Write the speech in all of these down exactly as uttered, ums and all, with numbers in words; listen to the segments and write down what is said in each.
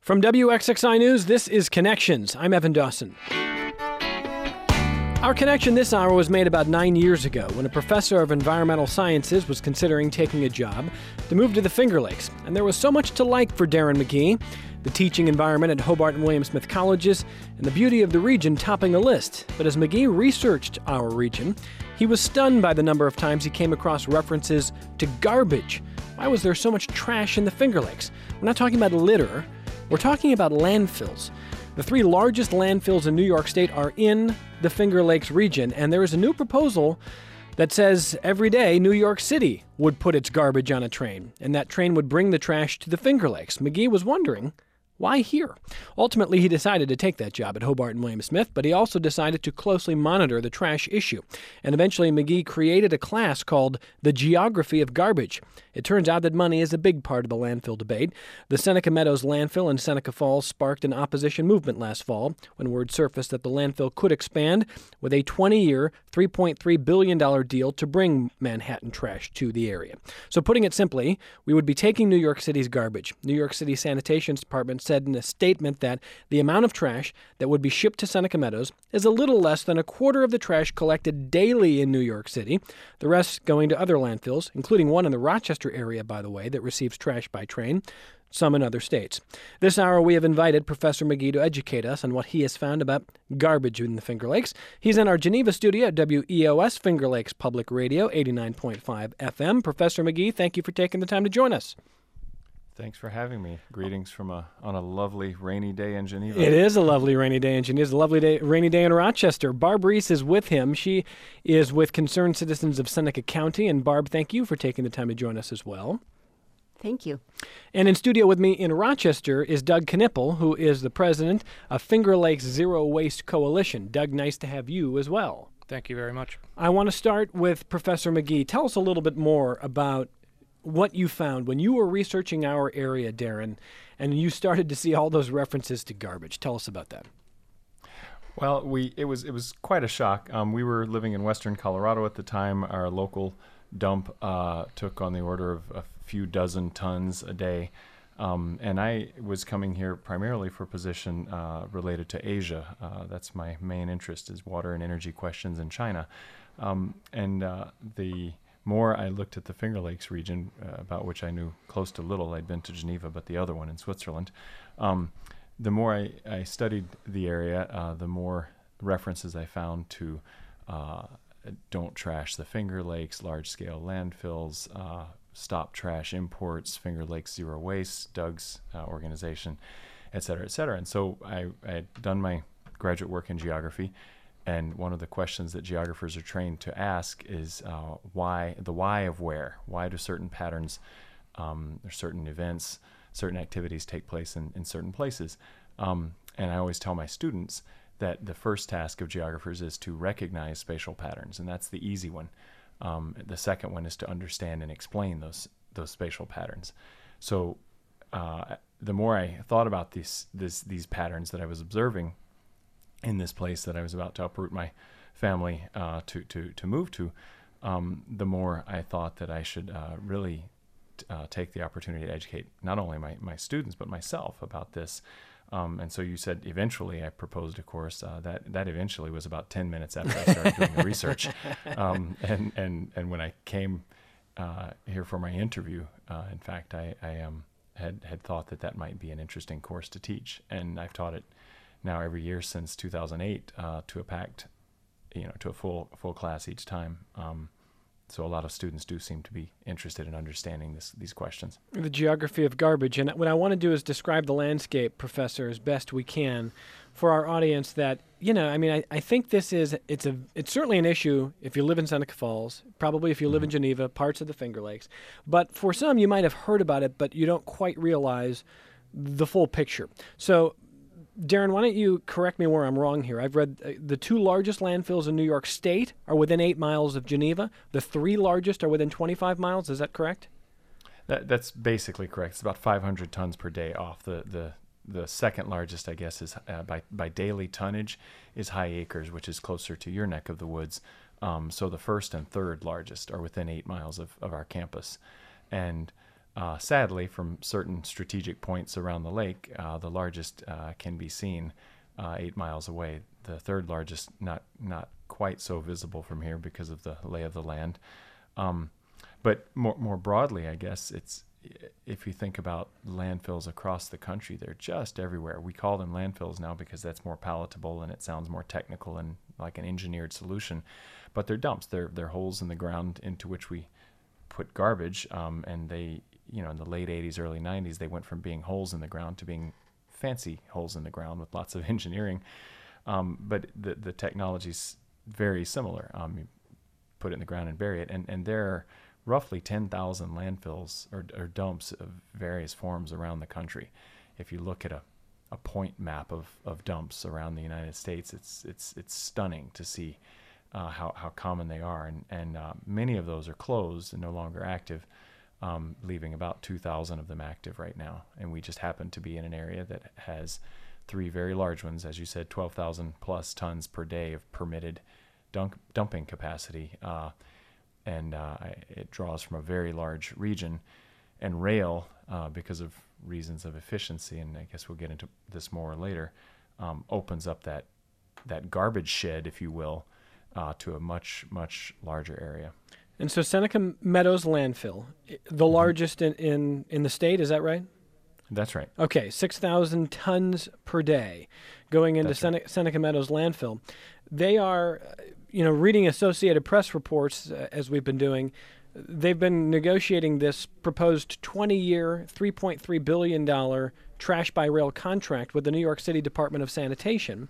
From W X X I News, this is Connections. I'm Evan Dawson. Our connection this hour was made about nine years ago when a professor of environmental sciences was considering taking a job to move to the Finger Lakes. And there was so much to like for Darren McGee, the teaching environment at Hobart and William Smith Colleges, and the beauty of the region topping the list. But as McGee researched our region, he was stunned by the number of times he came across references to garbage. Why was there so much trash in the Finger Lakes? We're not talking about litter. We're talking about landfills. The three largest landfills in New York State are in the Finger Lakes region, and there is a new proposal that says every day New York City would put its garbage on a train, and that train would bring the trash to the Finger Lakes. McGee was wondering, why here? Ultimately, he decided to take that job at Hobart and William Smith, but he also decided to closely monitor the trash issue. And eventually, McGee created a class called The Geography of Garbage. It turns out that money is a big part of the landfill debate. The Seneca Meadows landfill in Seneca Falls sparked an opposition movement last fall when word surfaced that the landfill could expand with a twenty-year, three point three billion dollars deal to bring Manhattan trash to the area. So putting it simply, we would be taking New York City's garbage. New York City Sanitation Department said in a statement that the amount of trash that would be shipped to Seneca Meadows is a little less than a quarter of the trash collected daily in New York City, the rest going to other landfills, including one in the Rochester area, by the way, that receives trash by train, some in other states. This hour, we have invited Professor McGee to educate us on what he has found about garbage in the Finger Lakes. He's in our Geneva studio at W E O S, Finger Lakes Public Radio, eighty-nine point five F M. Professor McGee, thank you for taking the time to join us. Thanks for having me. Greetings from a on a lovely rainy day in Geneva. It is a lovely rainy day in Geneva. It's a lovely day, rainy day in Rochester. Barb Reese is with him. She is with Concerned Citizens of Seneca County. And Barb, thank you for taking the time to join us as well. Thank you. And in studio with me in Rochester is Doug Knippel, who is the president of Finger Lakes Zero Waste Coalition. Doug, nice to have you as well. Thank you very much. I want to start with Professor McGee. Tell us a little bit more about what you found when you were researching our area, Darren, and you started to see all those references to garbage. Tell us about that. Well, we it was it was quite a shock. Um, we were living in western Colorado at the time. Our local dump uh, took on the order of a few dozen tons a day, um, and I was coming here primarily for a position uh, related to Asia. Uh, that's my main interest, is water and energy questions in China, um, and uh, the more I looked at the Finger Lakes region, uh, about which I knew close to little. I'd been to Geneva, but the other one in Switzerland. Um, the more I, I studied the area, uh, the more references I found to uh, don't trash the Finger Lakes, large-scale landfills, uh, stop trash imports, Finger Lakes Zero Waste, Doug's uh, organization, et cetera, et cetera. And so I, I had done my graduate work in geography. And one of the questions that geographers are trained to ask is uh, why, the why of where. Why do certain patterns, um, or certain events, certain activities take place in, in certain places? Um, and I always tell my students that the first task of geographers is to recognize spatial patterns, and that's the easy one. Um, the second one is to understand and explain those those spatial patterns. So uh, the more I thought about these this, these patterns that I was observing in this place that I was about to uproot my family uh, to, to, to move to, um, the more I thought that I should uh, really t- uh, take the opportunity to educate not only my, my students, but myself about this. Um, and so you said eventually I proposed a course. Uh, that, that eventually was about ten minutes after I started doing the research. Um, and, and, and when I came uh, here for my interview, uh, in fact, I, I um, had, had thought that that might be an interesting course to teach. And I've taught it now every year since two thousand eight, uh, to a packed, you know, to a full full class each time. Um, so a lot of students do seem to be interested in understanding this, these questions. The geography of garbage. And what I want to do is describe the landscape, Professor, as best we can for our audience that, you know, I mean, I, I think this is, it's a, it's certainly an issue if you live in Seneca Falls, probably if you live mm-hmm. in Geneva, parts of the Finger Lakes. But for some, you might have heard about it, but you don't quite realize the full picture. So, Darren, why don't you correct me where I'm wrong here? I've read uh, the two largest landfills in New York State are within eight miles of Geneva. The three largest are within twenty-five miles. Is that correct? That, that's basically correct. It's about five hundred tons per day off. The the, the second largest, I guess, is uh, by, by daily tonnage is High Acres, which is closer to your neck of the woods. Um, so the first and third largest are within eight miles of, of our campus. And Uh, sadly, from certain strategic points around the lake, uh, the largest uh, can be seen uh, eight miles away. The third largest, not not quite so visible from here because of the lay of the land. Um, but more more broadly, I guess it's if you think about landfills across the country, they're just everywhere. We call them landfills now because that's more palatable and it sounds more technical and like an engineered solution. But they're dumps. They're they're holes in the ground into which we put garbage. Um, and they, you know, in the late eighties, early nineties, they went from being holes in the ground to being fancy holes in the ground with lots of engineering. Um, but the the technology's very similar. Um, you put it in the ground and bury it, and and there are roughly ten thousand landfills or, or dumps of various forms around the country. If you look at a, a point map of, of dumps around the United States, it's it's it's stunning to see uh, how how common they are, and and uh, many of those are closed and no longer active, um, leaving about two thousand of them active right now. And we just happen to be in an area that has three very large ones, as you said, twelve thousand plus tons per day of permitted dunk, dumping capacity. Uh, and uh, it draws from a very large region. And rail, uh, because of reasons of efficiency, and I guess we'll get into this more later, um, opens up that that garbage shed, if you will, uh, to a much, much larger area. And so Seneca Meadows landfill, the mm-hmm. largest in, in, in the state, is that right? That's right. Okay, six thousand tons per day going into Sene- right. Seneca Meadows landfill. They are, you know, reading Associated Press reports, uh, as we've been doing, they've been negotiating this proposed twenty-year, three point three billion dollars trash by rail contract with the New York City Department of Sanitation.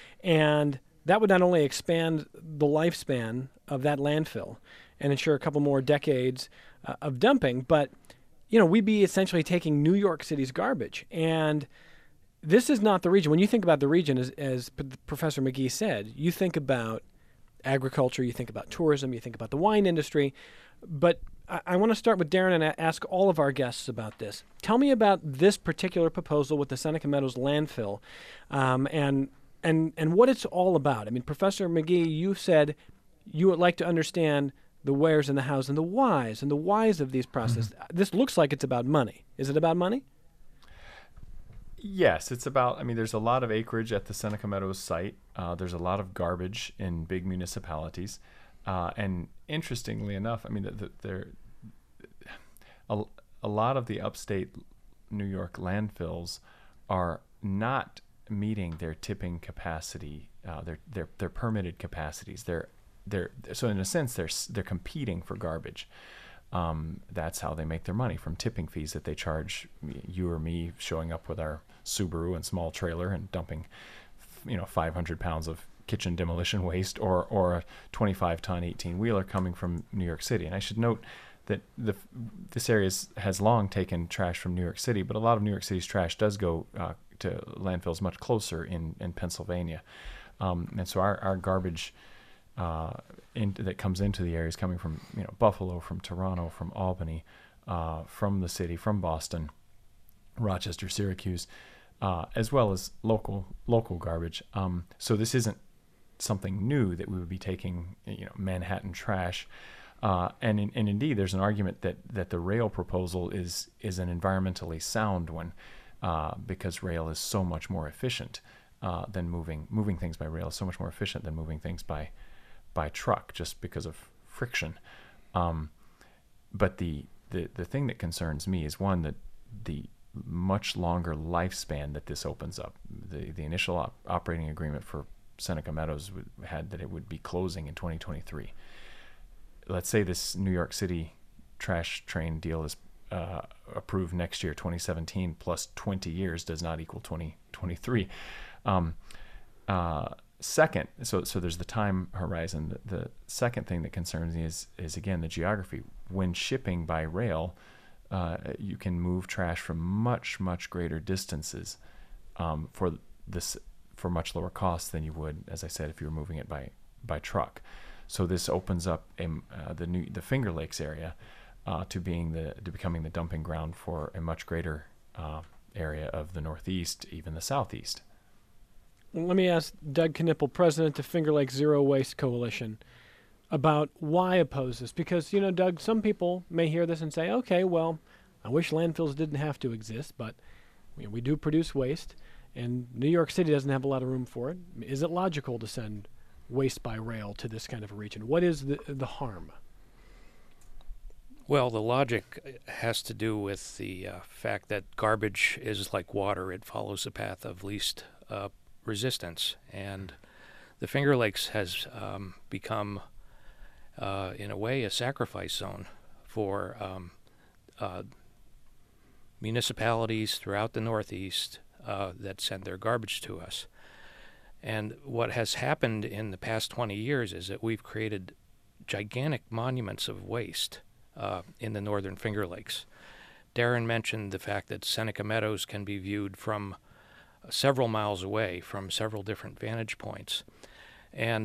And that would not only expand the lifespan of that landfill and ensure a couple more decades uh, of dumping, but you know, we'd be essentially taking New York City's garbage. And this is not the region. When you think about the region, as, as P- Professor McGee said, you think about agriculture, you think about tourism, you think about the wine industry. But I, I want to start with Darren and ask all of our guests about this. Tell me about this particular proposal with the Seneca Meadows landfill um, and, and, and what it's all about. I mean, Professor McGee, you said you would like to understand the wheres and the hows and the whys and the whys of these processes. Mm-hmm. This looks like it's about money. Is it about money? Yes, it's about, I mean, there's a lot of acreage at the Seneca Meadows site. Uh, there's a lot of garbage in big municipalities. Uh, and interestingly enough, I mean, the, the, there, a, a lot of the upstate New York landfills are not meeting their tipping capacity, uh, their, their, their permitted capacities. They're They're so in a sense they're they're competing for garbage. Um, that's how they make their money, from tipping fees that they charge you or me showing up with our Subaru and small trailer and dumping, you know, five hundred pounds of kitchen demolition waste, or or a twenty-five ton eighteen wheeler coming from New York City. And I should note that the this area has long taken trash from New York City, but a lot of New York City's trash does go uh, to landfills much closer in in Pennsylvania, um, and so our our garbage Uh, in, that comes into the area is coming from, you know, Buffalo, from Toronto, from Albany, uh, from the city, from Boston, Rochester, Syracuse, uh, as well as local local garbage. Um, so this isn't something new that we would be taking, you know, Manhattan trash. Uh, and in, and indeed, there's an argument that that the rail proposal is is an environmentally sound one, uh, because rail is so much more efficient uh, than moving moving things by rail is so much more efficient than moving things by by truck, just because of friction. Um, but the, the the thing that concerns me is, one, that the much longer lifespan that this opens up. The the initial op- operating agreement for Seneca Meadows w- had that it would be closing in twenty twenty-three. Let's say this New York City trash train deal is uh, approved next year. Twenty seventeen plus twenty years does not equal twenty twenty-three. Um, uh, Second, so so there's the time horizon. The, the second thing that concerns me is is again the geography. When shipping by rail, uh, you can move trash from much much greater distances um, for this for much lower cost than you would, as I said, if you were moving it by by truck. So this opens up a, uh, the new the Finger Lakes area uh, to being the to becoming the dumping ground for a much greater uh, area of the Northeast, even the Southeast. Let me ask Doug Knipple, president of Finger Lakes Zero Waste Coalition, about why oppose this. Because, you know, Doug, some people may hear this and say, okay, well, I wish landfills didn't have to exist, but you know, we do produce waste, and New York City doesn't have a lot of room for it. Is it logical to send waste by rail to this kind of a region? What is the the harm? Well, the logic has to do with the uh, fact that garbage is like water. It follows the path of least uh, resistance. And the Finger Lakes has um, become, uh, in a way, a sacrifice zone for um, uh, municipalities throughout the Northeast uh, that send their garbage to us. And what has happened in the past twenty years is that we've created gigantic monuments of waste Uh, in the northern Finger Lakes. Darren mentioned the fact that Seneca Meadows can be viewed from uh, several miles away from several different vantage points. And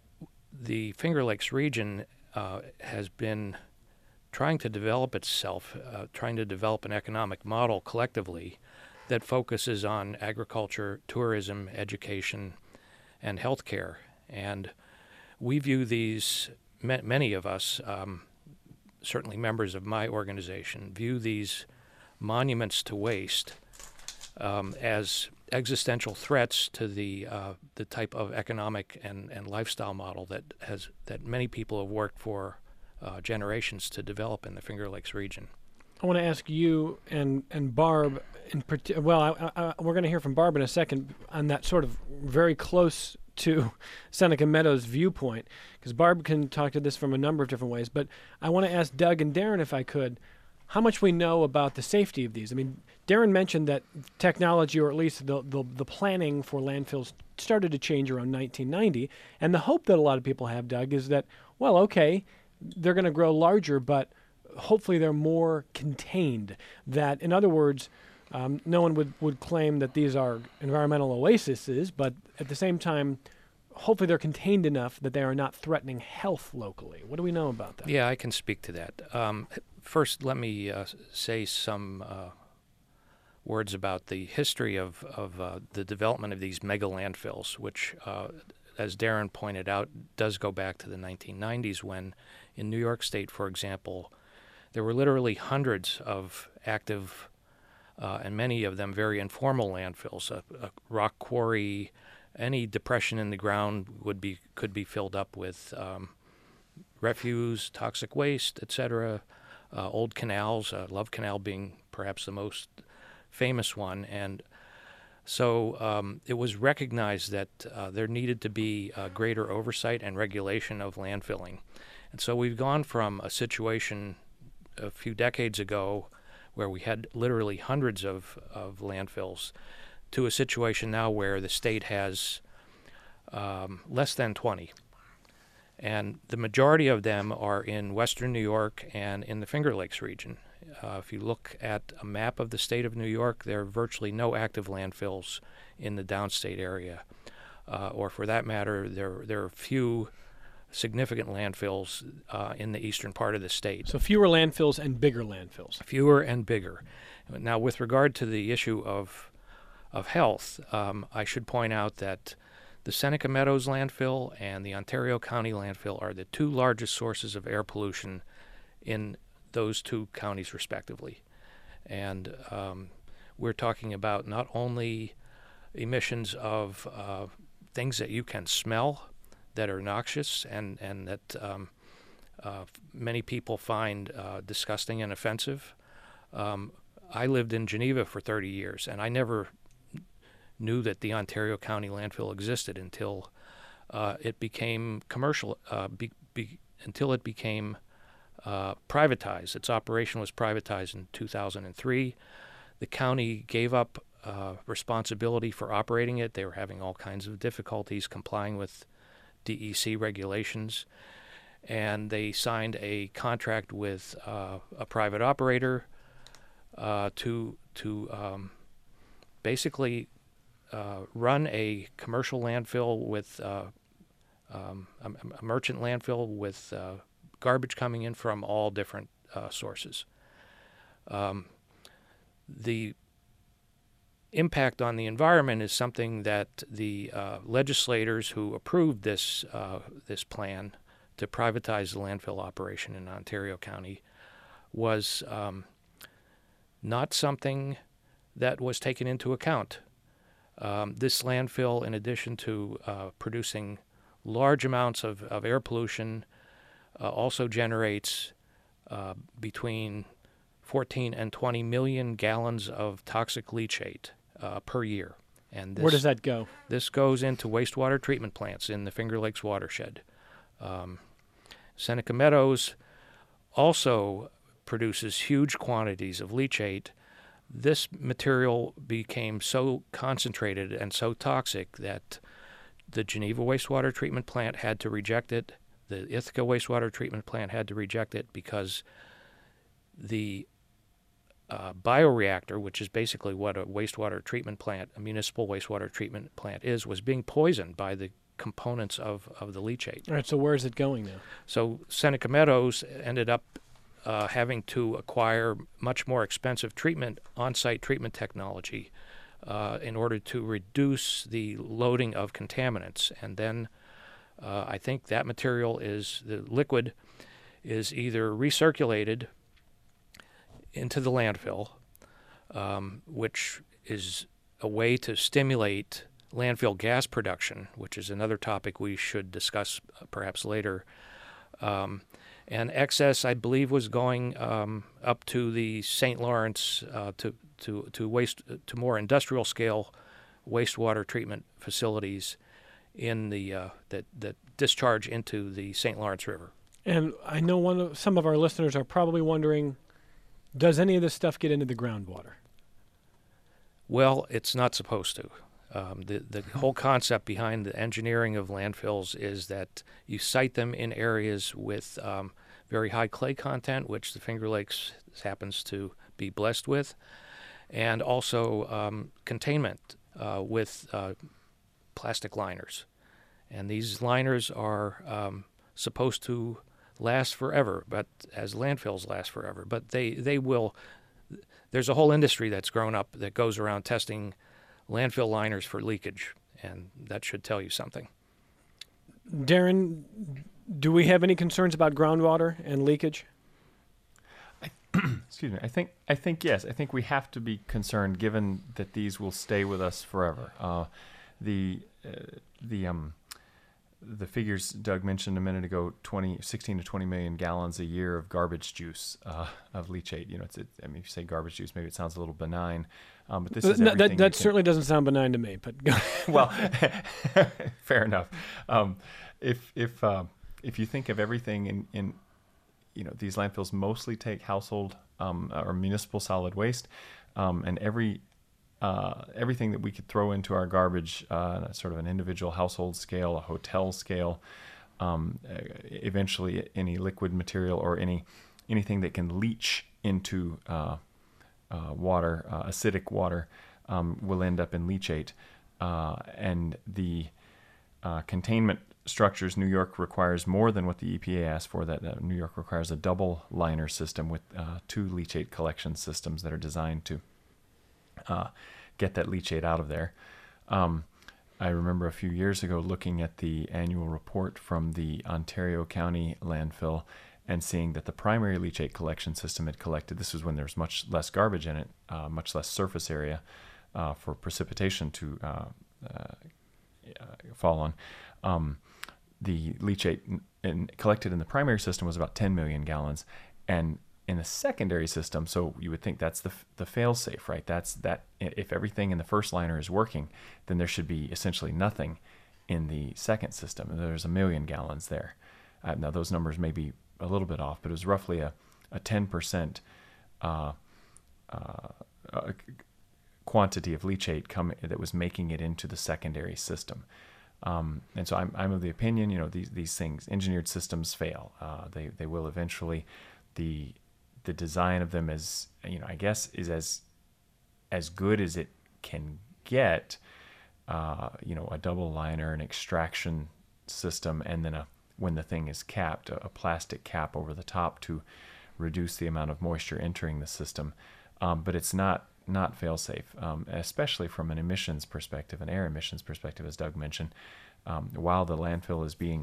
the Finger Lakes region uh, has been trying to develop itself, uh, trying to develop an economic model collectively that focuses on agriculture, tourism, education, and healthcare. And we view these, ma- many of us, um, certainly members of my organization, view these monuments to waste um, as existential threats to the uh, the type of economic and, and lifestyle model that has that many people have worked for uh, generations to develop in the Finger Lakes region. I want to ask you and and Barb in parti- well, I, I, we're going to hear from Barb in a second on that sort of very close to Seneca Meadows viewpoint, because Barb can talk to this from a number of different ways. But I want to ask Doug and Darren, if I could, how much we know about the safety of these. I mean, Darren mentioned that technology, or at least the the, the planning for landfills, started to change around nineteen ninety, and the hope that a lot of people have, Doug, is that, well, okay, they're going to grow larger, but hopefully they're more contained. That, in other words, um, no one would, would claim that these are environmental oases, but at the same time, hopefully they're contained enough that they are not threatening health locally. What do we know about that? Yeah, I can speak to that. Um, first, let me uh, say some uh, words about the history of, of uh, the development of these mega landfills, which, uh, as Darren pointed out, does go back to the nineteen nineties when, in New York State, for example, there were literally hundreds of active uh, and many of them very informal landfills. A, a rock quarry, any depression in the ground would be could be filled up with um, refuse, toxic waste, et cetera. Uh, old canals, uh, Love Canal being perhaps the most famous one, and so um, it was recognized that uh, there needed to be uh, greater oversight and regulation of landfilling, and so we've gone from a situation a few decades ago where we had literally hundreds of, of landfills to a situation now where the state has um, less than twenty. And the majority of them are in western New York and in the Finger Lakes region. Uh, if you look at a map of the state of New York, there are virtually no active landfills in the downstate area. Uh, or for that matter, there, there are few significant landfills uh, in the eastern part of the state. So fewer landfills and bigger landfills. Fewer and bigger. Now, with regard to the issue of of health, um, I should point out that the Seneca Meadows landfill and the Ontario County landfill are the two largest sources of air pollution in those two counties, respectively. And um, we're talking about not only emissions of uh, things that you can smell that are noxious and, and that um, uh, many people find uh, disgusting and offensive. Um, I lived in Geneva for thirty years, and I never knew that the Ontario County landfill existed until uh, it became commercial, uh, be, be, until it became uh, privatized. Its operation was privatized in two thousand three. The county gave up uh, responsibility for operating it. They were having all kinds of difficulties complying with D E C regulations, and they signed a contract with uh, a private operator uh, to to um, basically uh, run a commercial landfill with uh, um, a, a merchant landfill with uh, garbage coming in from all different uh, sources. Um, the impact on the environment is something that the uh, legislators who approved this uh, this plan to privatize the landfill operation in Ontario County was um, not something that was taken into account. Um, this landfill, in addition to uh, producing large amounts of, of air pollution, uh, also generates uh, between fourteen and twenty million gallons of toxic leachate uh, per year. And this, Where does that go? This goes into wastewater treatment plants in the Finger Lakes watershed. Um, Seneca Meadows also produces huge quantities of leachate. This material became so concentrated and so toxic that the Geneva wastewater treatment plant had to reject it. The Ithaca wastewater treatment plant had to reject it because the uh, bioreactor, which is basically what a wastewater treatment plant, a municipal wastewater treatment plant is, was being poisoned by the components of, of the leachate. All right, so where is it going now? So Seneca Meadows ended up uh, having to acquire much more expensive treatment, on-site treatment technology uh, in order to reduce the loading of contaminants. And then uh, I think that material is, the liquid is either recirculated into the landfill, um, which is a way to stimulate landfill gas production, which is another topic we should discuss uh, perhaps later. Um, and excess, I believe, was going um, up to the Saint Lawrence uh, to to to waste to more industrial scale wastewater treatment facilities in the uh, that that discharge into the Saint Lawrence River. And I know one of some of our listeners are probably wondering, does any of this stuff get into the groundwater? Well, it's not supposed to. Um, the, the whole concept behind the engineering of landfills is that you site them in areas with um, very high clay content, which the Finger Lakes happens to be blessed with, and also um, containment uh, with uh, plastic liners. And these liners are um, supposed to last forever, but as landfills last forever. But they, they will, there's a whole industry that's grown up that goes around testing landfill liners for leakage, and that should tell you something. Darren, do we have any concerns about groundwater and leakage? I, excuse me. I think I think yes. I think we have to be concerned, given that these will stay with us forever. Uh, the uh, the um the figures Doug mentioned a minute ago: twenty, sixteen to twenty million gallons a year of garbage juice uh, of leachate. You know, it's it, I mean, if you say garbage juice, maybe it sounds a little benign. Um, but this is no, everything that that can, certainly doesn't sound benign to me. But well, fair enough. Um, if if uh, if you think of everything in, in you know, these landfills mostly take household um, or municipal solid waste, um, and every uh, everything that we could throw into our garbage, uh, sort of an individual household scale, a hotel scale, um, eventually any liquid material or any anything that can leach into uh, Uh, water, uh, acidic water, um, will end up in leachate. Uh, and the uh, containment structures, New York requires more than what the E P A asked for. That uh, New York requires a double liner system with uh, two leachate collection systems that are designed to uh, get that leachate out of there. Um, I remember a few years ago looking at the annual report from the Ontario County landfill and seeing that the primary leachate collection system had collected, this was when there was much less garbage in it, uh, much less surface area uh, for precipitation to uh, uh, fall on. Um, the leachate in, in, collected in the primary system was about ten million gallons. And in the secondary system, so you would think that's the the fail-safe, right? That's that if everything in the first liner is working, then there should be essentially nothing in the second system. There's a million gallons there. Uh, now, those numbers may be a little bit off, but it was roughly a, a ten percent uh, uh, uh, quantity of leachate come, that was making it into the secondary system. Um, and so I'm, I'm of the opinion, you know, these, these things, engineered systems fail. Uh, they, they will eventually. The, the design of them is, you know, I guess is as, as good as it can get, uh, you know, a double liner, an extraction system, and then a, when the thing is capped, a, a plastic cap over the top to reduce the amount of moisture entering the system. Um, but it's not, not fail-safe, um, especially from an emissions perspective, an air emissions perspective, as Doug mentioned. Um, while the landfill is being,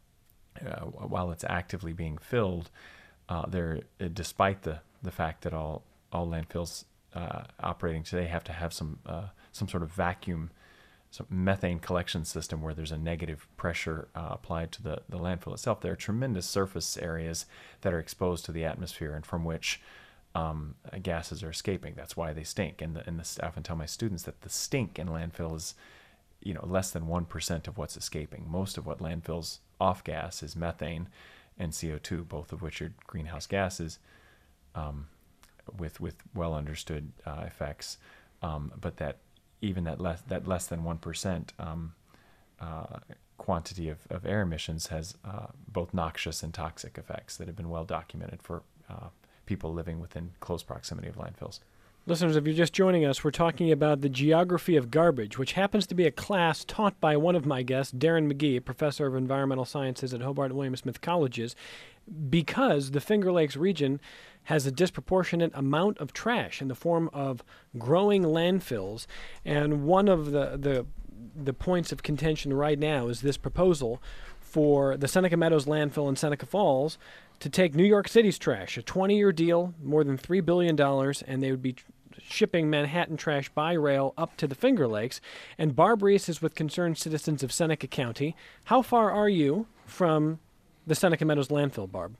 uh, while it's actively being filled, uh, there, despite the, the fact that all all landfills uh, operating today have to have some uh, some sort of vacuum, some methane collection system where there's a negative pressure uh, applied to the, the landfill itself. There are tremendous surface areas that are exposed to the atmosphere and from which um, gases are escaping. That's why they stink. And the, and the, I often tell my students that the stink in landfill is, you know, less than one percent of what's escaping. Most of what landfills off gas is methane and C O two, both of which are greenhouse gases um, with with well understood uh, effects. Um, but that even that less that less than one percent um, uh, quantity of, of air emissions has uh, both noxious and toxic effects that have been well documented for uh, people living within close proximity of landfills. Listeners, if you're just joining us, we're talking about the geography of garbage, which happens to be a class taught by one of my guests, Darren McGee, a professor of environmental sciences at Hobart and William Smith Colleges, because the Finger Lakes region has a disproportionate amount of trash in the form of growing landfills. And one of the, the, the points of contention right now is this proposal for the Seneca Meadows landfill in Seneca Falls to take New York City's trash, a twenty-year deal, more than three billion dollars, and they would be shipping Manhattan trash by rail up to the Finger Lakes. And Barb Reese is with Concerned Citizens of Seneca County. How far are you from the Seneca Meadows landfill, Barb?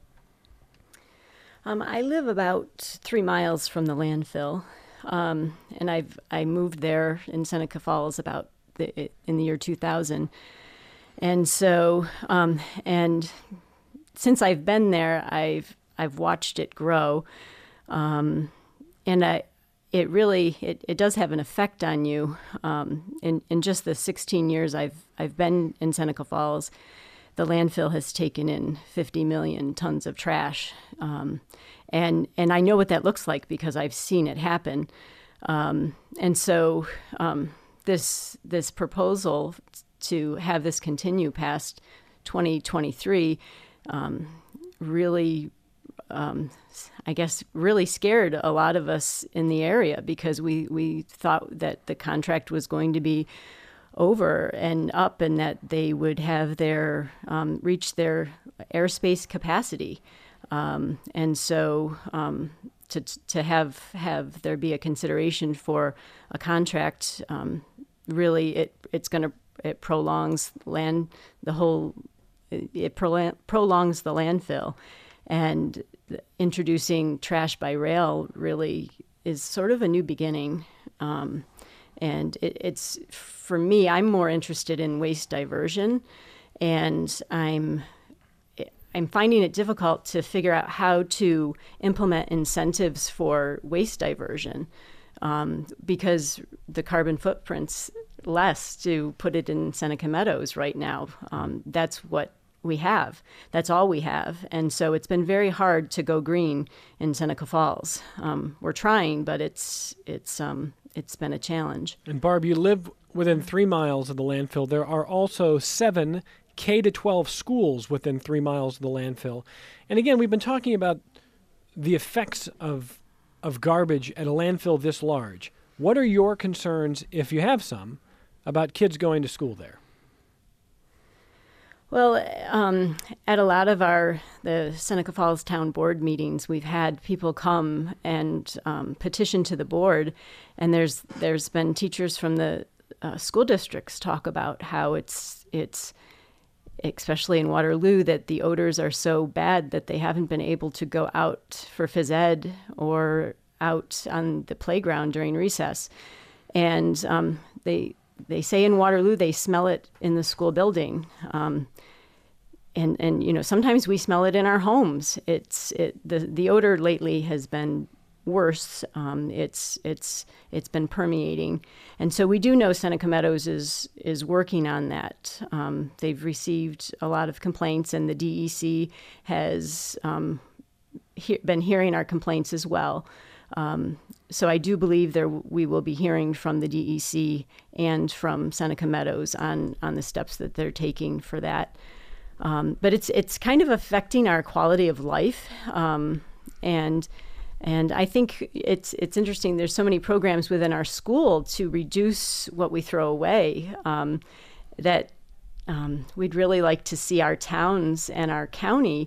Um, I live about three miles from the landfill, um, and I've I moved there in Seneca Falls about the, in the year two thousand, and so um, and since I've been there, I've I've watched it grow, um, and I. It really it, it does have an effect on you. Um, in in just the sixteen years I've I've been in Seneca Falls, the landfill has taken in fifty million tons of trash, um, and and I know what that looks like because I've seen it happen. Um, and so um, this this proposal to have this continue past twenty twenty-three um, really. Um, I guess really scared a lot of us in the area because we, we thought that the contract was going to be over and up and that they would have their um, reach their airspace capacity. Um, and so um, to to have have there be a consideration for a contract, um, really it it's going to it prolongs land the whole it pro- prolongs the landfill. And introducing trash by rail really is sort of a new beginning. Um, and it, it's, for me, I'm more interested in waste diversion. And I'm I'm finding it difficult to figure out how to implement incentives for waste diversion um, because the carbon footprint's less to put it in Seneca Meadows right now. Um, that's what we have. That's all we have. And so it's been very hard to go green in Seneca Falls. Um, we're trying, but it's it's um, it's been a challenge. And Barb, you live within three miles of the landfill. There are also seven K to twelve schools within three miles of the landfill. And again, we've been talking about the effects of of garbage at a landfill this large. What are your concerns, if you have some, about kids going to school there? Well, um, at a lot of our the Seneca Falls Town Board meetings, we've had people come and um, petition to the board, and there's there's been teachers from the uh, school districts talk about how it's it's especially in Waterloo that the odors are so bad that they haven't been able to go out for phys ed or out on the playground during recess, and um, they. They say in Waterloo they smell it in the school building, um, and and you know sometimes we smell it in our homes. It's it the the odor lately has been worse. Um, it's it's it's been permeating, and so we do know Seneca Meadows is is working on that. Um, they've received a lot of complaints, and the D E C has um, he- been hearing our complaints as well. Um, so I do believe there we will be hearing from the D E C and from Seneca Meadows on on the steps that they're taking for that. Um, but it's it's kind of affecting our quality of life, um, and and I think it's it's interesting. There's so many programs within our school to reduce what we throw away um, that um, we'd really like to see our towns and our county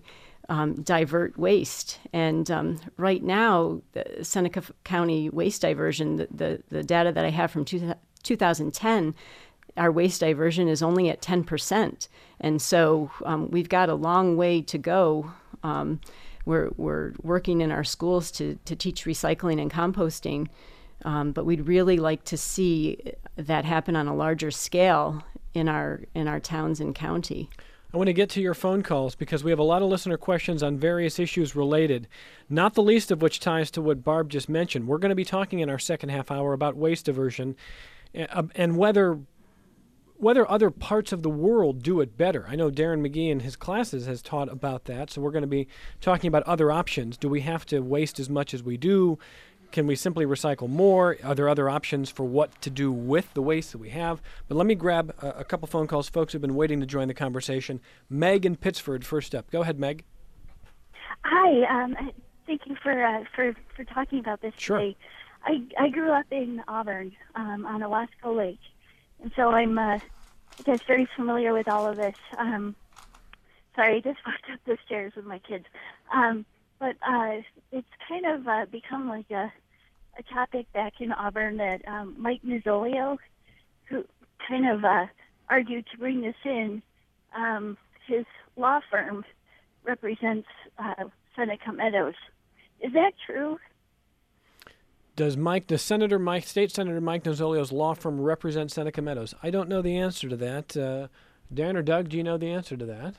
um, divert waste. And um, right now, the Seneca County waste diversion, the, the, the data that I have from two, two thousand ten, our waste diversion is only at ten percent. And so um, we've got a long way to go. Um, we're, we're working in our schools to, to teach recycling and composting, um, but we'd really like to see that happen on a larger scale in our in our towns and county. I want to get to your phone calls because we have a lot of listener questions on various issues related, not the least of which ties to what Barb just mentioned. We're going to be talking in our second half hour about waste diversion and whether whether other parts of the world do it better. I know Darren McGee in his classes has taught about that, so we're going to be talking about other options. Do we have to waste as much as we do? Can we simply recycle more? Are there other options for what to do with the waste that we have? But let me grab a, a couple phone calls. Folks have been waiting to join the conversation. Meg in Pittsford, first up. Go ahead, Meg. Hi. Um, thank you for uh, for for talking about this Sure. today. I I grew up in Auburn um, on Owasco Lake, and so I'm uh, I guess very familiar with all of this. Um, sorry, I just walked up the stairs with my kids. Um, but uh, it's kind of uh, become like a a topic back in Auburn that um, Mike Mazzolio, who kind of uh, argued to bring this in, um, his law firm represents uh, Seneca Meadows. Is that true? Does Mike, does Senator Mike, State Senator Mike Mazzolio's law firm represent Seneca Meadows? I don't know the answer to that. Uh, Dan or Doug, do you know the answer to that?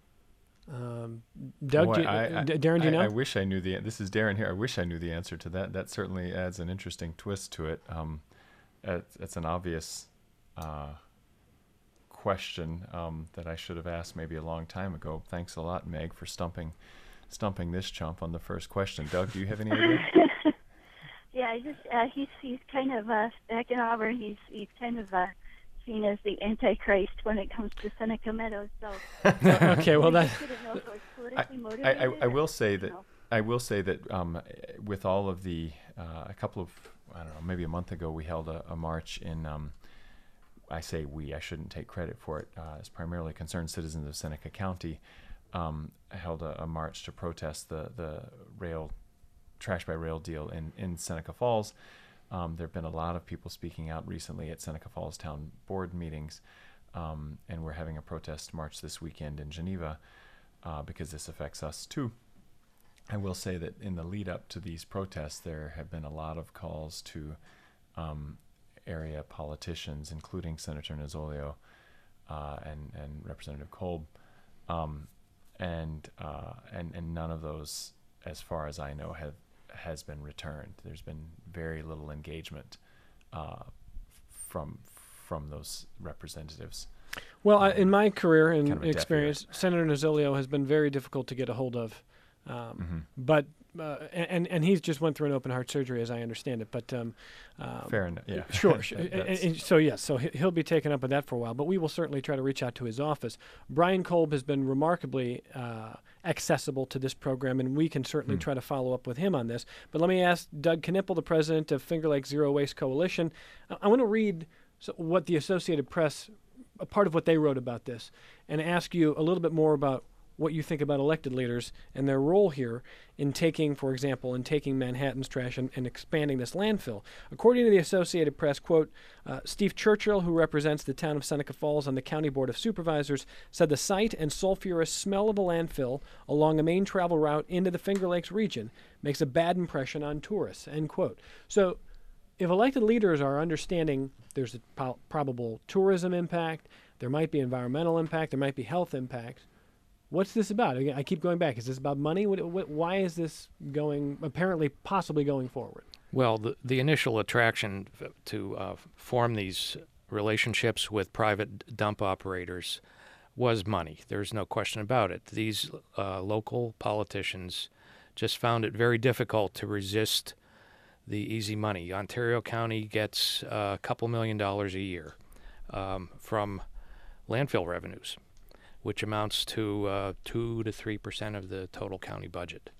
Um, Doug, Boy, do you, I, I, D- Darren, do you I, know? I wish I knew the. This is Darren here. I wish I knew the answer to that. That certainly adds an interesting twist to it. Um, it's, it's an obvious uh, question um, that I should have asked maybe a long time ago. Thanks a lot, Meg, for stumping, stumping this chump on the first question. Doug, do you have any idea? Yeah, I just uh, he's he's kind of uh, back in Auburn. He's he's kind of uh, seen as the Antichrist when it comes to Seneca Meadows. So Okay, well I that. just didn't know if it was I, politically I, motivated. I, I or- will say you that know. I will say that um, with all of the uh, a couple of I don't know maybe a month ago we held a, a march in um, I say we I shouldn't take credit for it uh, as primarily concerned citizens of Seneca County um, held a, a march to protest the the rail trash by rail deal in in Seneca Falls. Um, there have been a lot of people speaking out recently at Seneca Falls Town Board meetings, um, and we're having a protest march this weekend in Geneva uh, because this affects us too. I will say that in the lead up to these protests, there have been a lot of calls to um, area politicians, including Senator Mazzolio uh, and, and Representative Kolb, um, and, uh, and and none of those, as far as I know, have has been returned. There's been very little engagement uh, from from those representatives. Well, I, in my career and Kind of a deaf experience, Senator Mazzolio has been very difficult to get a hold of. Um, Mm-hmm. But uh, and and he's just went through an open heart surgery, as I understand it. But um, um, Fair enough. Yeah. Sure. sure. That- and, that's- and so yes, so he- he'll be taken up with that for a while. But we will certainly try to reach out to his office. Brian Kolb has been remarkably uh, accessible to this program, and we can certainly Hmm. try to follow up with him on this. But let me ask Doug Knipple, the president of Finger Lake Zero Waste Coalition. I, I want to read so what the Associated Press, a part of what they wrote about this, and ask you a little bit more about what you think about elected leaders and their role here in taking, for example, in taking Manhattan's trash and, and expanding this landfill. According to the Associated Press, quote, uh, Steve Churchill, who represents the town of Seneca Falls on the County Board of Supervisors, said the site and sulfurous smell of the landfill along a main travel route into the Finger Lakes region makes a bad impression on tourists, end quote. So if elected leaders are understanding there's a po- probable tourism impact, there might be environmental impact, there might be health impact, what's this about? Again, I keep going back. Is this about money? What, what, why is this going, apparently, possibly going forward? Well, the, the initial attraction f- to uh, form these relationships with private dump operators was money. There's no question about it. These uh, local politicians just found it very difficult to resist the easy money. Ontario County gets uh, a couple million dollars a year um, from landfill revenues, which amounts to uh, two to three percent of the total county budget.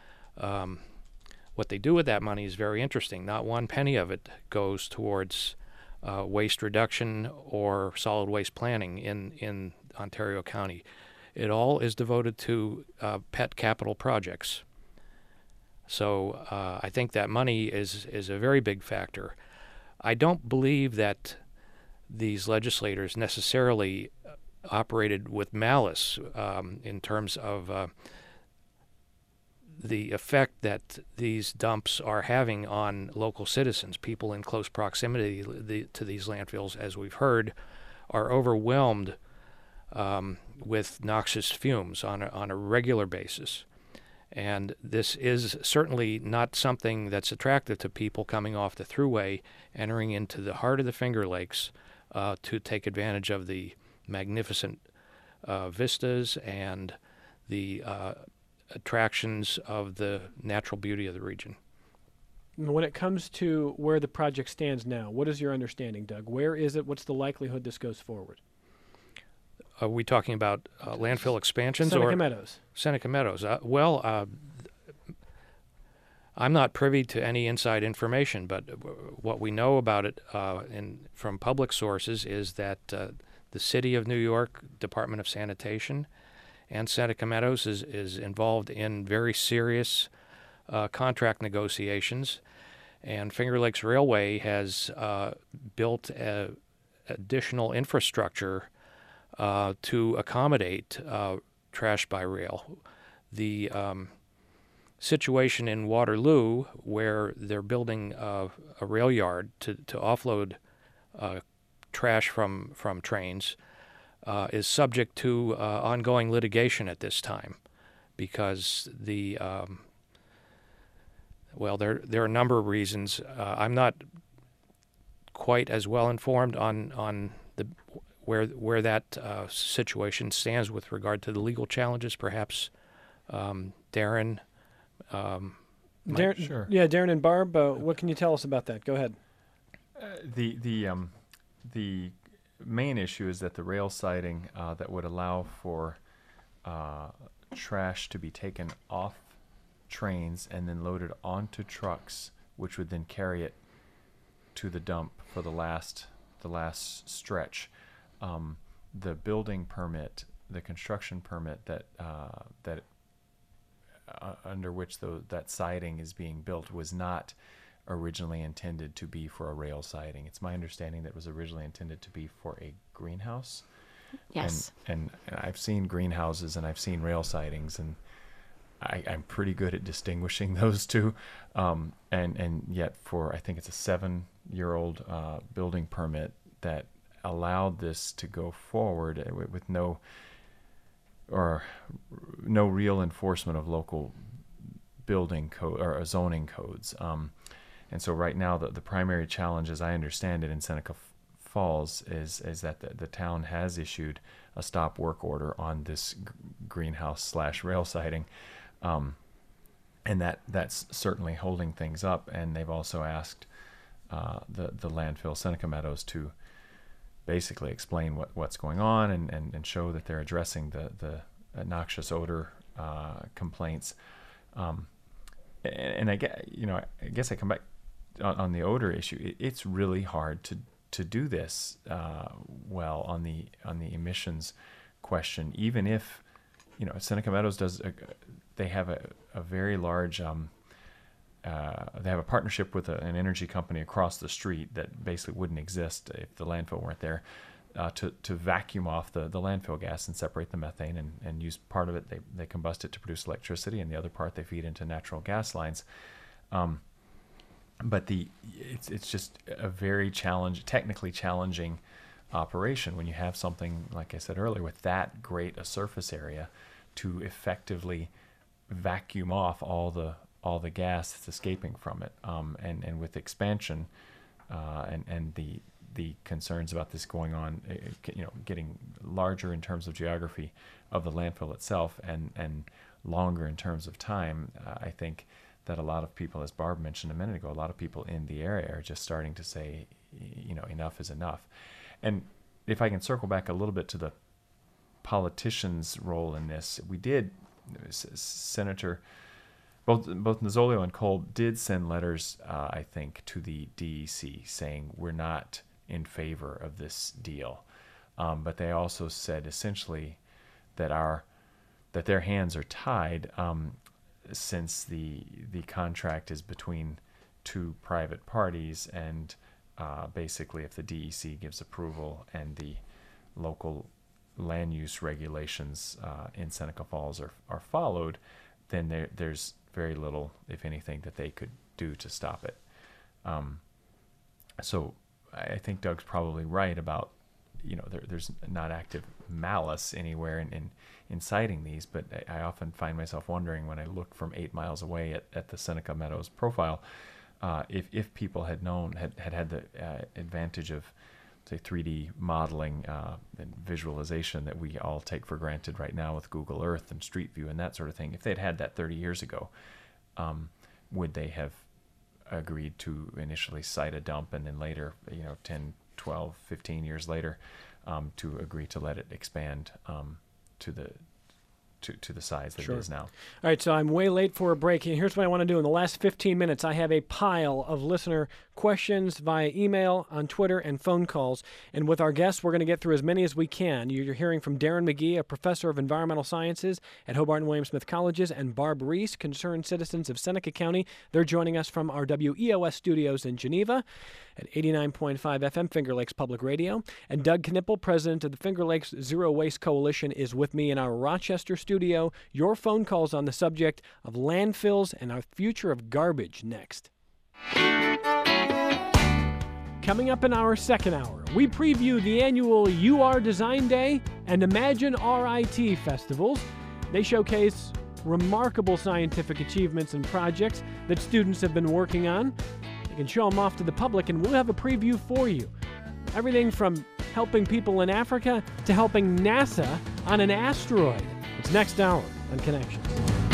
Um, what they do with that money is very interesting. Not one penny of it goes towards uh, waste reduction or solid waste planning in, in Ontario County. it all is devoted to uh, pet capital projects. So uh, I think that money is, is a very big factor. I don't believe that these legislators necessarily operated with malice um, in terms of uh, the effect that these dumps are having on local citizens. People in close proximity the, to these landfills, as we've heard, are overwhelmed um, with noxious fumes on a, on a regular basis. And this is certainly not something that's attractive to people coming off the thruway, entering into the heart of the Finger Lakes uh, to take advantage of the magnificent uh, vistas and the uh, attractions of the natural beauty of the region. When it comes to where the project stands now, what is your understanding, Doug? Where is it? What's the likelihood this goes forward? Are we talking about uh, landfill expansions Seneca or Meadows? Seneca Meadows. Uh, well, uh, I'm not privy to any inside information, but what we know about it uh, in, from public sources is that uh, the City of New York Department of Sanitation and Seneca Meadows is, is involved in very serious uh, contract negotiations, and Finger Lakes Railway has uh, built a, additional infrastructure uh, to accommodate uh, trash by rail. The um, situation in Waterloo, where they're building uh, a rail yard to, to offload uh, trash from, from trains, uh, is subject to uh, ongoing litigation at this time, because the um, well, there there are a number of reasons. Uh, I'm not quite as well informed on on the where where that uh, situation stands with regard to the legal challenges. Perhaps um, Darren. Um, Darren, sure. Yeah, Darren and Barb, uh, what can you tell us about that? Go ahead. Uh, the the um, the main issue is that the rail siding uh, that would allow for uh, trash to be taken off trains and then loaded onto trucks, which would then carry it to the dump for the last the last stretch. Um, the building permit, the construction permit that uh, that uh, under which the, that siding is being built was not originally intended to be for a rail siding. It's my understanding that it was originally intended to be for a greenhouse. Yes. And, and, and I've seen greenhouses and I've seen rail sidings, and I, I'm pretty good at distinguishing those two. Um, and, and yet for, I think it's a seven-year-old uh, building permit that allowed this to go forward with, with no or no real enforcement of local building code or zoning codes. Um, and so right now the, the primary challenge, as I understand it, in Seneca F- Falls is is that the, the town has issued a stop work order on this g- greenhouse slash rail siding. Um, and that that's certainly holding things up. And they've also asked uh, the, the landfill, Seneca Meadows, to basically explain what, what's going on and, and, and show that they're addressing the, the noxious odor uh, complaints. Um, and, and I guess, you know, I guess I come back on, on the odor issue. It, it's really hard to to do this uh, well on the on the emissions question, even if, you know, Seneca Meadows does, a, they have a, a very large, um, uh, they have a partnership with a, an energy company across the street that basically wouldn't exist if the landfill weren't there, uh, to, to vacuum off the, the landfill gas and separate the methane and, and use part of it, they, they combust it to produce electricity, and the other part they feed into natural gas lines. Um, but the it's it's just a very challenge, technically challenging operation when you have something, like I said earlier, with that great a surface area to effectively vacuum off all the all the gas that's escaping from it. Um, and, and with expansion uh, and, and the the concerns about this going on, you know, getting larger in terms of geography of the landfill itself and, and longer in terms of time, uh, I think that a lot of people, as Barb mentioned a minute ago, a lot of people in the area are just starting to say, you know, enough is enough. And if I can circle back a little bit to the politicians' role in this, we did, Senator, both both Nozzolio and Kolb did send letters, uh, I think, to the D E C saying we're not in favor of this deal. Um, but they also said essentially that our that their hands are tied, um, since the the contract is between two private parties, and uh, basically if the D E C gives approval and the local land use regulations uh, in Seneca Falls are, are followed, then there, there's very little, if anything, that they could do to stop it. Um, so I think Doug's probably right about, you know, there, there's not active malice anywhere in, in, in citing these, but I, I often find myself wondering when I look from eight miles away at, at the Seneca Meadows profile, uh, if, if people had known, had had, had the uh, advantage of, say, three D modeling uh, and visualization that we all take for granted right now with Google Earth and Street View and that sort of thing, if they'd had that thirty years ago, um, would they have agreed to initially site a dump and then later, you know, ten, twelve, fifteen years later, um, to agree to let it expand um, to the to, to the size that Sure. it is now. All right, so I'm way late for a break. And here's what I want to do. In the last fifteen minutes, I have a pile of listener questions via email, on Twitter, and phone calls. And with our guests, we're going to get through as many as we can. You're hearing from Darren McGee, a professor of environmental sciences at Hobart and William Smith Colleges, and Barb Reese, concerned citizens of Seneca County. They're joining us from our W E O S studios in Geneva at eighty-nine point five F M, Finger Lakes Public Radio. And Doug Knippel, president of the Finger Lakes Zero Waste Coalition, is with me in our Rochester studio. Your phone calls on the subject of landfills and our future of garbage next. Coming up in our second hour, we preview the annual U R Design Day and Imagine R I T festivals. They showcase remarkable scientific achievements and projects that students have been working on. They can show them off to the public, and we'll have a preview for you. Everything from helping people in Africa to helping NASA on an asteroid. It's next hour on Connections.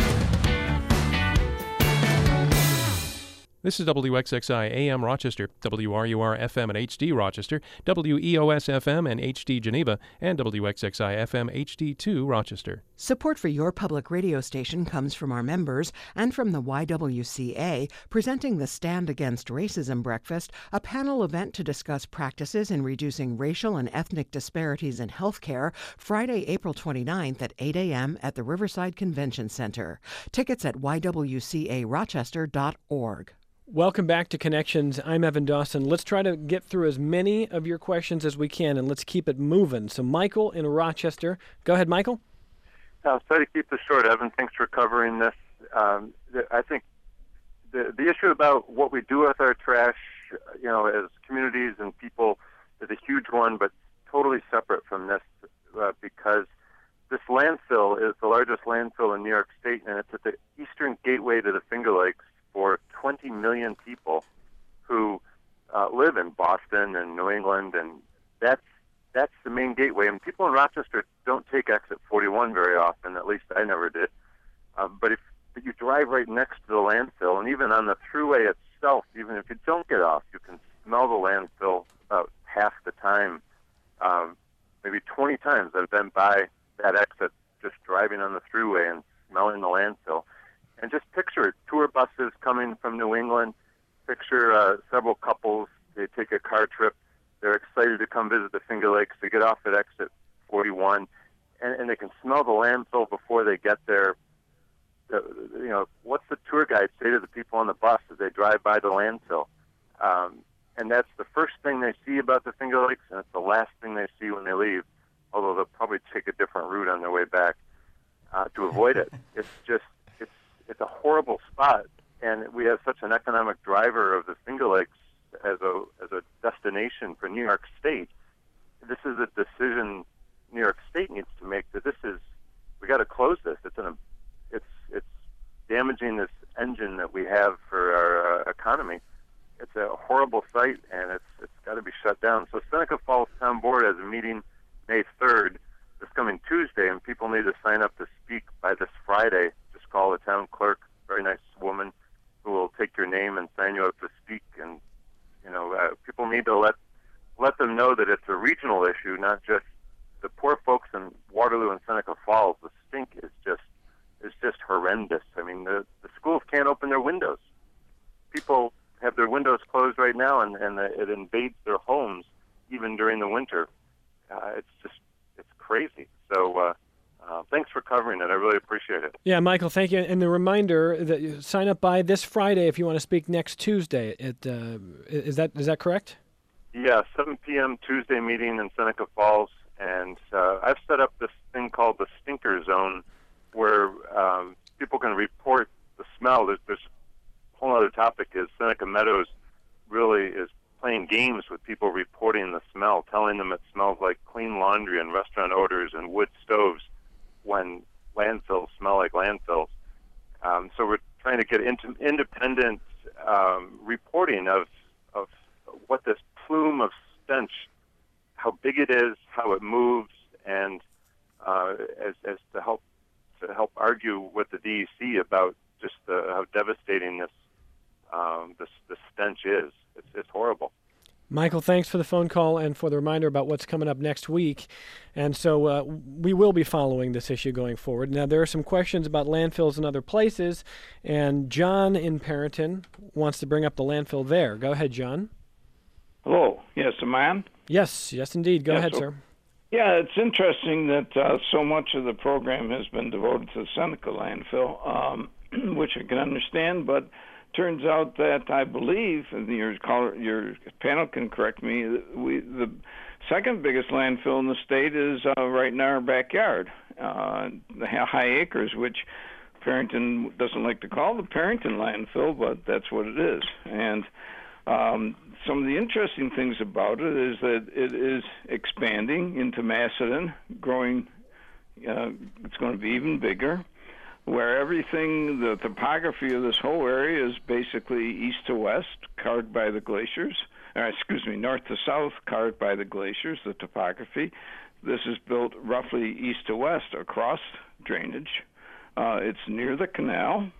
This is W X X I A M Rochester, W R U R F M and H D Rochester, W E O S F M and H D Geneva, and W X X I F M H D two Rochester. Support for your public radio station comes from our members and from the Y W C A, presenting the Stand Against Racism Breakfast, a panel event to discuss practices in reducing racial and ethnic disparities in healthcare, Friday, April twenty-ninth at eight a.m. at the Riverside Convention Center. Tickets at y w c a rochester dot org. Welcome back to Connections. I'm Evan Dawson. Let's try to get through as many of your questions as we can, and let's keep it moving. So Michael in Rochester. Go ahead, Michael. I'll try to keep this short, Evan. Thanks for covering this. Um, I think the, the issue about what we do with our trash, you know, as communities and people is a huge one, but totally separate from this uh, because this landfill is the largest landfill in New York State, and it's at the eastern gateway to the Finger Lakes for twenty million people who uh, live in Boston and New England, and that's that's the main gateway. And people in Rochester don't take exit forty-one very often, at least I never did. Uh, but if but you drive right next to the landfill, and even on the thruway itself, even if you don't get off, you can smell the landfill about half the time. Um, maybe twenty times I've been by that exit just driving on the thruway and smelling the landfill. And just picture tour buses coming from New England. Picture uh, several couples. They take a car trip. They're excited to come visit the Finger Lakes. They get off at exit forty-one, and, and they can smell the landfill before they get there. The, you know, what's the tour guide say to the people on the bus as they drive by the landfill? Um, and that's the first thing they see about the Finger Lakes, and it's the last thing they see when they leave, although they'll probably take a different route on their way back uh, to avoid it. It's just It's a horrible spot, and we have such an economic driver of the Finger Lakes as a as a destination for New York State. This is a decision New York State needs to make. That this is we got to close this. It's an it's it's damaging this engine that we have for our uh, economy. It's a horrible site, and it's it's got to be shut down. So Seneca Falls Town Board has a meeting May third, this coming Tuesday, and people need to sign up to speak by this Friday. Just call the town clerk, very nice woman, who will take your name and sign you up to speak. And you know, uh, people need to let let them know that it's a regional issue, not just the poor folks in Waterloo and Seneca Falls. The stink is just is just horrendous. I mean, the the schools can't open their windows. People have their windows closed right now, and and the, it invades their homes even during the winter. Uh, it's just it's crazy. So uh, Uh, thanks for covering it. I really appreciate it. Yeah, Michael, thank you. And the reminder that you sign up by this Friday if you want to speak next Tuesday. It, uh, is that is that correct? Yeah, seven p.m. Tuesday meeting in Seneca Falls. And uh, I've set up this thing called the Stinker Zone where um, people can report the smell. There's, there's a whole other topic is Seneca Meadows really is playing games with people reporting the smell, telling them it smells like clean laundry and restaurant odors and wood stoves when landfills smell like landfills. Um, so we're trying to get into independent um, reporting of of what this plume of stench, how big it is, how it moves, and uh, as as to help to help argue with the D E C about just the, how devastating this um, this this stench is. It's it's horrible. Michael, thanks for the phone call and for the reminder about what's coming up next week. And so uh, we will be following this issue going forward. Now, there are some questions about landfills in other places, and John in Parrington wants to bring up the landfill there. Go ahead, John. Hello. Yes, am I on? Yes, yes, indeed. Go Yeah, ahead, so- sir. Yeah, it's interesting that uh, so much of the program has been devoted to the Seneca landfill, um, which I can understand, but turns out that I believe, and your caller, your panel can correct me, we the second biggest landfill in the state is uh, right in our backyard, uh, the High Acres, which Parrington doesn't like to call the Parrington landfill, but that's what it is. And um, some of the interesting things about it is that it is expanding into Macedon, growing. Uh, it's going to be even bigger, where everything, the topography of this whole area is basically east to west, carved by the glaciers. Or, excuse me, north to south, carved by the glaciers, the topography. This is built roughly east to west across drainage. Uh, it's near the canal.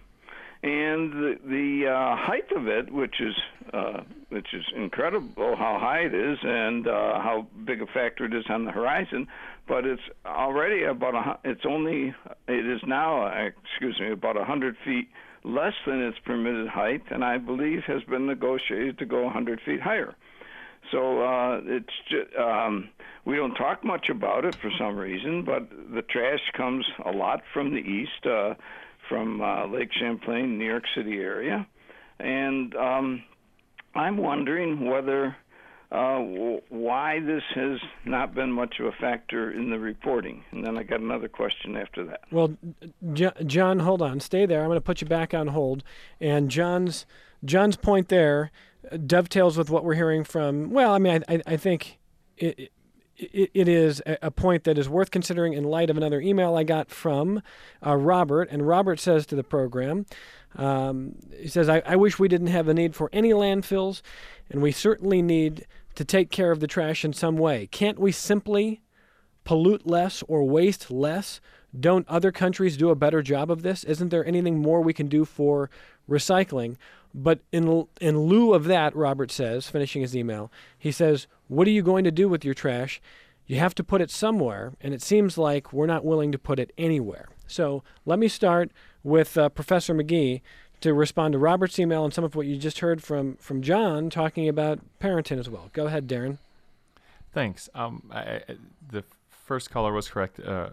And the, the uh, height of it, which is uh, which is incredible, how high it is, and uh, how big a factor it is on the horizon. But it's already about a, it's only it is now uh, excuse me about a hundred feet less than its permitted height, and I believe has been negotiated to go a hundred feet higher. So uh, it's just, um, we don't talk much about it for some reason, but the trash comes a lot from the east. Uh, from uh, Lake Champlain, New York City area. And um, I'm wondering whether, uh, w- why this has not been much of a factor in the reporting. And then I got another question after that. Well, J- John, hold on. Stay there. I'm going to put you back on hold. And John's John's point there dovetails with what we're hearing from, well, I mean, I, I, I think it, it It, it is a point that is worth considering in light of another email I got from uh, Robert. And Robert says to the program, um, he says, I, I wish we didn't have a need for any landfills, and we certainly need to take care of the trash in some way. Can't we simply pollute less or waste less? Don't other countries do a better job of this? Isn't there anything more we can do for recycling? But in in lieu of that, Robert says, finishing his email, he says, what are you going to do with your trash? You have to put it somewhere, and it seems like we're not willing to put it anywhere. So let me start with uh, Professor McGee to respond to Robert's email and some of what you just heard from, from John talking about Parrington as well. Go ahead, Darren. Thanks. Um, I, I, the first caller was correct uh,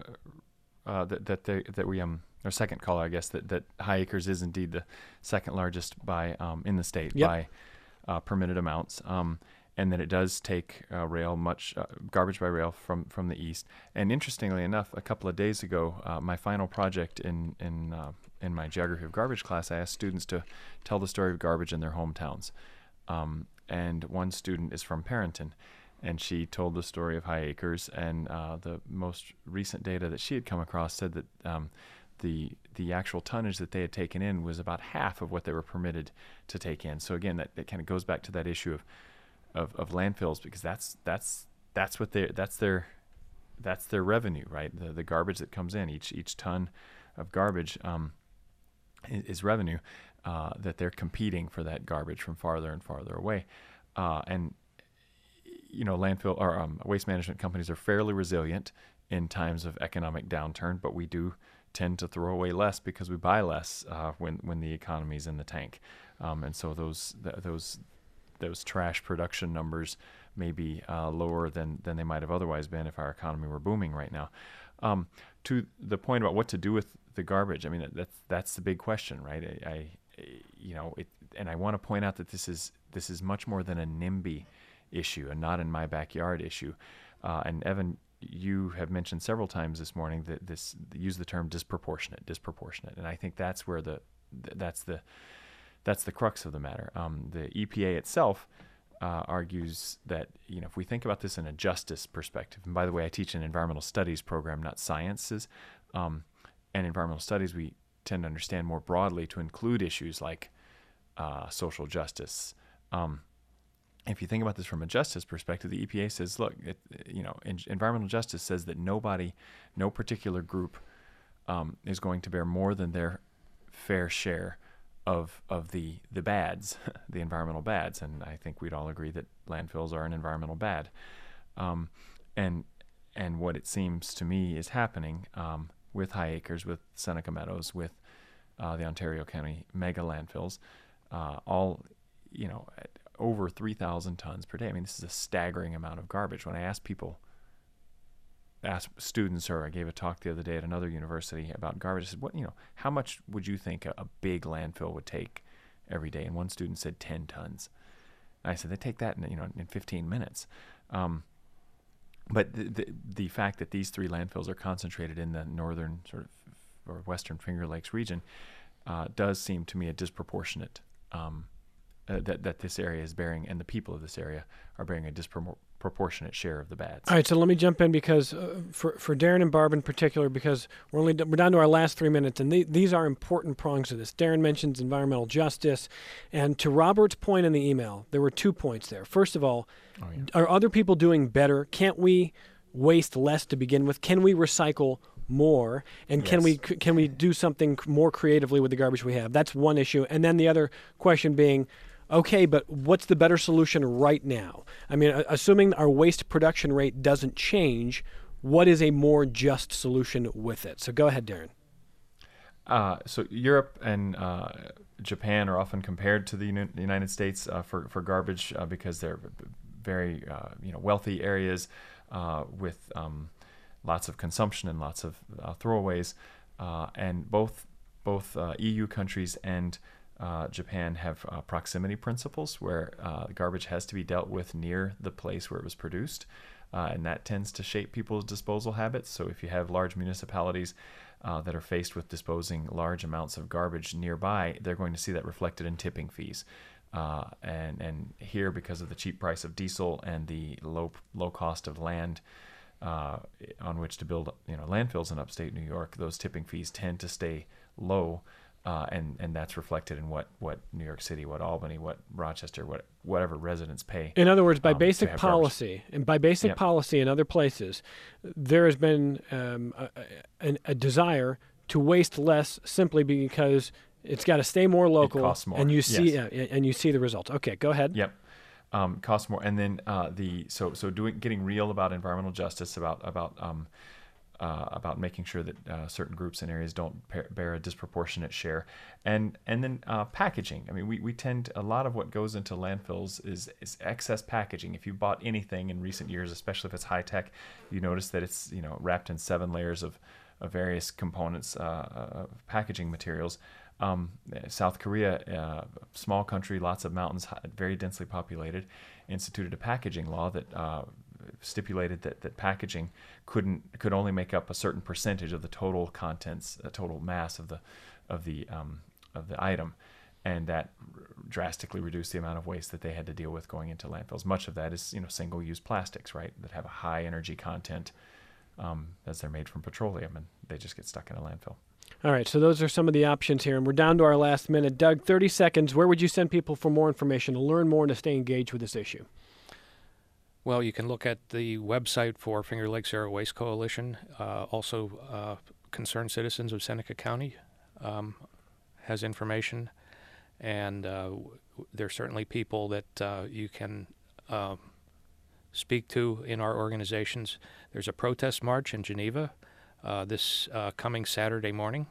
uh, that that, they, that we um. Our second caller, I guess, that, that High Acres is indeed the second largest by um, in the state Yep. by uh, permitted amounts, um, and that it does take uh, rail much uh, garbage by rail from, from the east. And interestingly enough, a couple of days ago, uh, my final project in in uh, in my geography of garbage class, I asked students to tell the story of garbage in their hometowns, um, and one student is from Parrington. And she told the story of High Acres, and uh, the most recent data that she had come across said that um, the the actual tonnage that they had taken in was about half of what they were permitted to take in. So again, that, that kind of goes back to that issue of, of, of landfills, because that's that's that's what they that's their that's their revenue, right? The the garbage that comes in, each each ton of garbage um, is, is revenue uh, that they're competing for that garbage from farther and farther away, uh, and you know, landfill or um, waste management companies are fairly resilient in times of economic downturn, but we do tend to throw away less because we buy less uh, when when the economy's in the tank, um, and so those th- those those trash production numbers maybe uh, lower than, than they might have otherwise been if our economy were booming right now. Um, to the point about what to do with the garbage, I mean, that's that's the big question, right? I, I you know, it, and I want to point out that this is this is much more than a NIMBY issue, and not in my backyard issue. Uh, and Evan, you have mentioned several times this morning that this use the term disproportionate, disproportionate, and I think that's where the that's the that's the crux of the matter. Um, the E P A itself uh, argues that, you know, if we think about this in a justice perspective, and by the way, I teach an environmental studies program, not sciences, um, and environmental studies we tend to understand more broadly to include issues like uh, social justice. Um, if you think about this from a justice perspective, the E P A says, look, it, you know, in, environmental justice says that nobody, no particular group um, is going to bear more than their fair share of of the the bads, the environmental bads, and I think we'd all agree that landfills are an environmental bad. Um, and and what it seems to me is happening um, with High Acres, with Seneca Meadows, with uh, the Ontario County mega landfills, uh, all, you know, at over three thousand tons per day. I mean, this is a staggering amount of garbage. When I ask people, ask students, or I gave a talk the other day at another university about garbage, I said, what, you know, how much would you think a, a big landfill would take every day? And one student said ten tons. And I said, they take that in, you know, in fifteen minutes. Um, but the, the, the fact that these three landfills are concentrated in the northern sort of or western Finger Lakes region uh, does seem to me a disproportionate um, uh, that, that this area is bearing, and the people of this area are bearing a disproportionate share of the bads. All right, so let me jump in because uh, for for Darren and Barb in particular, because we're only we're down to our last three minutes, and th- these are important prongs of this. Darren mentions environmental justice, and to Robert's point in the email, there were two points there. First of all, oh, yeah. Are other people doing better? Can't we waste less to begin with? Can we recycle more? And yes. can we can we do something more creatively with the garbage we have? That's one issue. And then the other question being, okay, but what's the better solution right now? I mean, assuming our waste production rate doesn't change, what is a more just solution with it? So go ahead, Darren. Uh, so Europe and uh, Japan are often compared to the Uni- United States uh, for for garbage uh, because they're very uh, you know wealthy areas uh, with um, lots of consumption and lots of uh, throwaways, uh, and both both uh, E U countries and Uh, Japan have uh, proximity principles where uh, garbage has to be dealt with near the place where it was produced, uh, and that tends to shape people's disposal habits. So if you have large municipalities uh, that are faced with disposing large amounts of garbage nearby, they're going to see that reflected in tipping fees. Uh, and and here, because of the cheap price of diesel and the low low cost of land uh, on which to build you know landfills in upstate New York, those tipping fees tend to stay low. Uh, and, and that's reflected in what, what New York City, what Albany, what Rochester, what whatever residents pay. In other words, by um, basic policy, garbage. and by basic yep. policy in other places, there has been um, a, a, a desire to waste less simply because it's got to stay more local. It costs more. And you see, yes. uh, and you see the results. Okay, go ahead. Yep, um, costs more, and then uh, the so so doing getting real about environmental justice, about about. Um, Uh, about making sure that uh, certain groups and areas don't bear, bear a disproportionate share, and and then uh, packaging. I mean, we, we tend a lot of what goes into landfills is is excess packaging. If you bought anything in recent years, especially if it's high tech, you notice that it's you know wrapped in seven layers of, of various components, uh, of packaging materials. Um, South Korea, uh, small country, lots of mountains, very densely populated, instituted a packaging law that. Uh, stipulated that, that packaging couldn't could only make up a certain percentage of the total contents, the total mass of the of the um, of the item, and that r- drastically reduced the amount of waste that they had to deal with going into landfills. Much of that is you know single-use plastics, right, that have a high energy content um, as they're made from petroleum, and they just get stuck in a landfill. All right, so those are some of the options here, and we're down to our last minute. Doug, thirty seconds. Where would you send people for more information, to learn more, and to stay engaged with this issue? Well, you can look at the website for Finger Lakes Zero Waste Coalition. Uh, also, uh, Concerned Citizens of Seneca County um, has information, and uh, there's certainly people that uh, you can uh, speak to in our organizations. There's a protest march in Geneva uh, this uh, coming Saturday morning,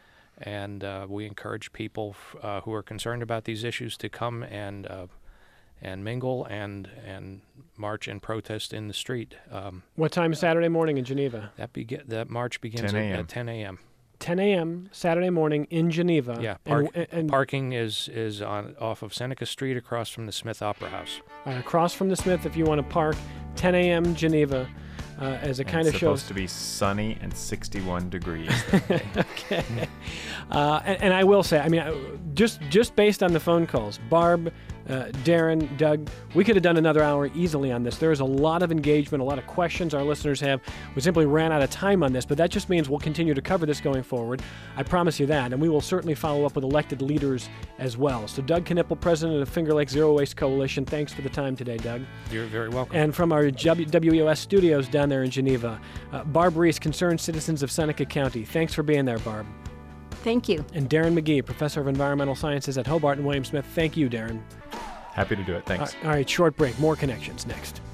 and uh, we encourage people f- uh, who are concerned about these issues to come and uh, and mingle and and march and protest in the street. Um, What time Saturday morning in Geneva? that be- that march begins ten at, a.m. at ten a.m. ten a.m. Saturday morning in Geneva. Yeah, And- park, and, parking is is on off of Seneca Street across from the Smith Opera House. uh, across from the Smith if you want to park. ten a.m. Geneva. Uh, as a And kind it's of shows. supposed to be sunny and sixty-one degrees that day. Okay. Uh, and, and I will say, I mean, I- just just based on the phone calls, Barb, uh, Darren, Doug, we could have done another hour easily on this. There is a lot of engagement, a lot of questions our listeners have. We simply ran out of time on this, but that just means we'll continue to cover this going forward. I promise you that. And we will certainly follow up with elected leaders as well. So Doug Knipple, president of Finger Lakes Zero Waste Coalition, thanks for the time today, Doug. You're very welcome. And from our W E O S studios down there in Geneva, uh, Barb Reese, Concerned Citizens of Seneca County. Thanks for being there, Barb. Thank you. And Darren McGee, Professor of Environmental Sciences at Hobart and William Smith. Thank you, Darren. Happy to do it. Thanks. All right, short break. More Connections next.